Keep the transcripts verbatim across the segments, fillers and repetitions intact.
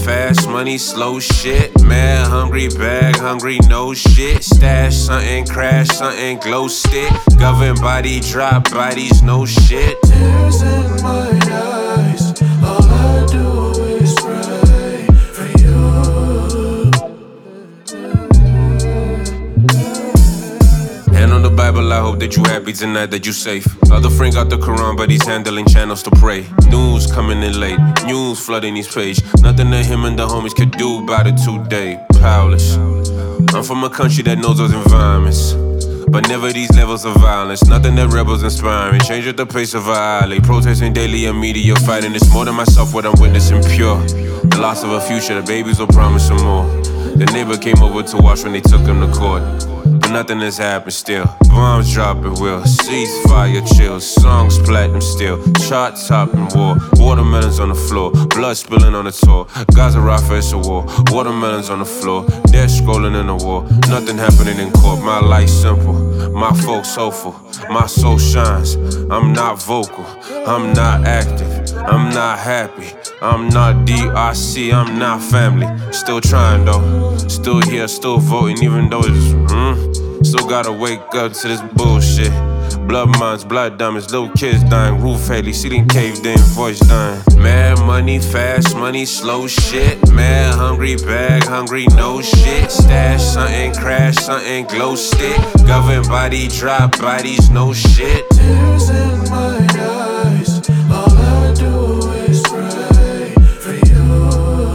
fast money, slow shit. Mad, hungry, bag, hungry, no shit. Stash something, crash something, glow stick. Governed body, drop bodies, no shit. Tears in my eyes, all I do is pray for you. Hand on the Bible, I hope that you happy tonight, that you safe. Other friend got the Quran, but he's handling channels to pray. News coming in late, news flooding these pages. Nothing that him and the homies could do about it today. Powerless. I'm from a country that knows those environments, but never these levels of violence. Nothing that rebels inspiring. Change at the pace of our alley. Protesting daily and media fighting. It's more than myself what I'm witnessing pure. The loss of a future, the babies will promise some more. The neighbor came over to watch when they took him to court, but nothing has happened still. Bombs dropping, will ceasefire chill. Songs platinum still, chart topping war. Watermelons on the floor, blood spilling on the tour. Gaza Rafa, it's a war. Watermelons on the floor, death scrolling in the war. Nothing happening in court. My life simple, my folks hopeful. My soul shines. I'm not vocal, I'm not active, I'm not happy, I'm not D R C, I'm not family. Still trying though, still here, still voting, even though it's mm, still gotta wake up to this bullshit. Blood mines, blood diamonds, little kids dying. Roof Haley, ceiling caved in, voice dying. Mad money, fast money, slow shit. Mad hungry, bag hungry, no shit. Stash something, crash something, glow stick. Governed body, drop bodies, no shit. Tears in my eyes, all I do is pray for you.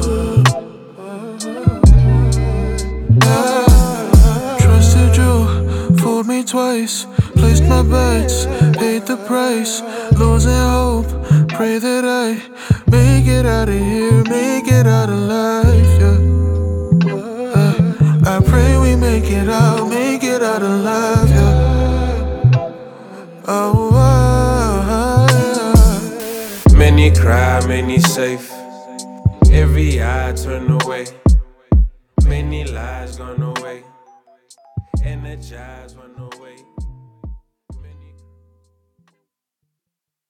I trusted you, fooled me twice. Placed my bets, paid the price. Losing hope, pray that I make it out of here, make it out alive, yeah. uh, I pray we make it out, make it out alive, yeah. Oh, oh, oh, yeah. Many cry, many safe. Every eye turn away. Many lies gone away. Energized, run away.